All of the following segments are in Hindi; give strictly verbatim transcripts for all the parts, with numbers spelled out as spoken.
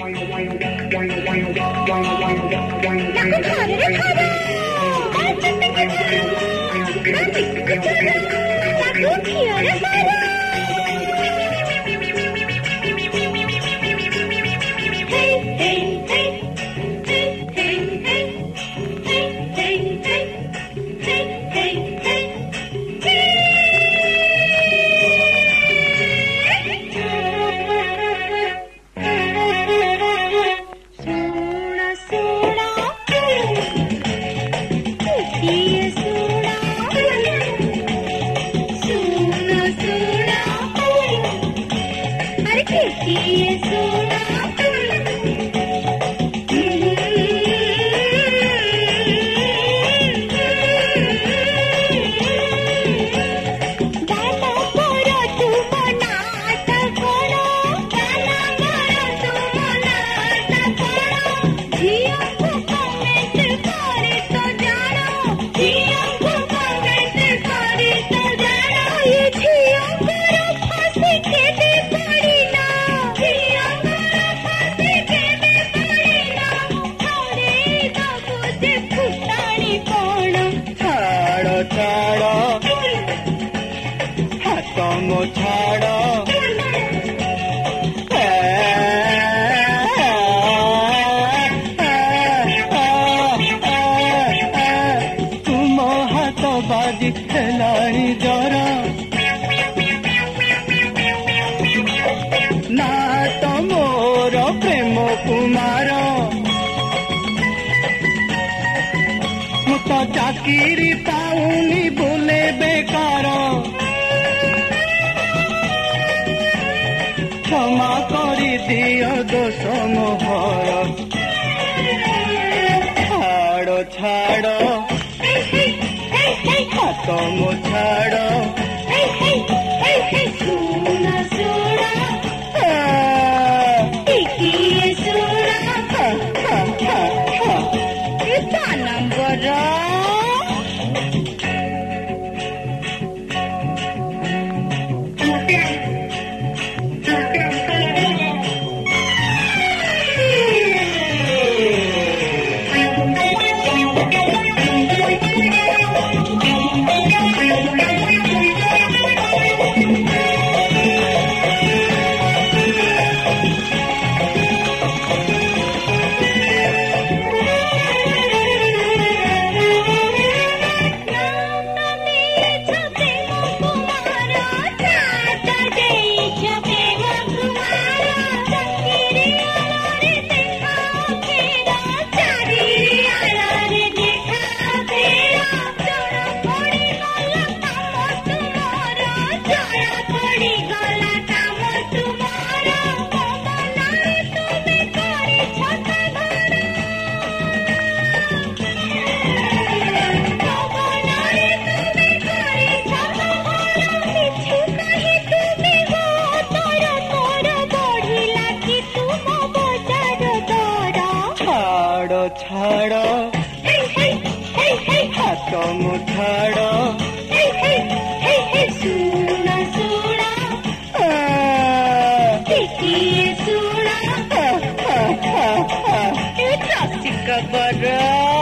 चाकिरी पाऊनी बोले बेकार क्षमा करी दियो दोष मोहर छाड़ छाड़ हाथ मो छाड़ छाड़ हाथ मो छाड़ सुना सुना सुना बरा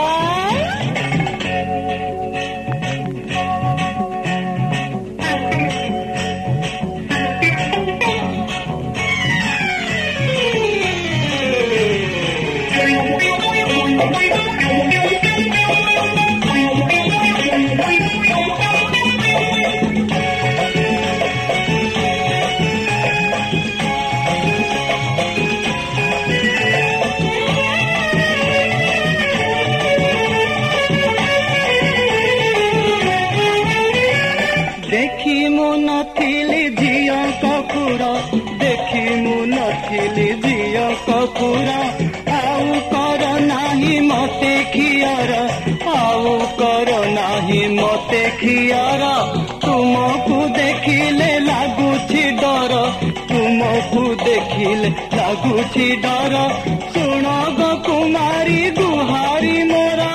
देखी मु नथिली झियो कपूर देखी मु नथिली झियो कपूर आउ कर नाही मते खियर आउ कर नाही मते खियर तुमको देखिले लागुछि डर तुमको देखिले लागुछि डर सुन गो कुमारी गुहारी मोरा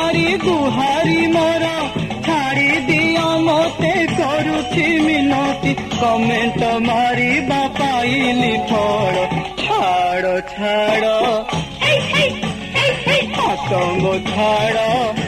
गुहारी मोरा छाड़ी दिया मोते करुछि मिनती कमेंट मारी पाइली फल छाड़ छाड़ Hey, hey, hey, hey. आतंग छाड़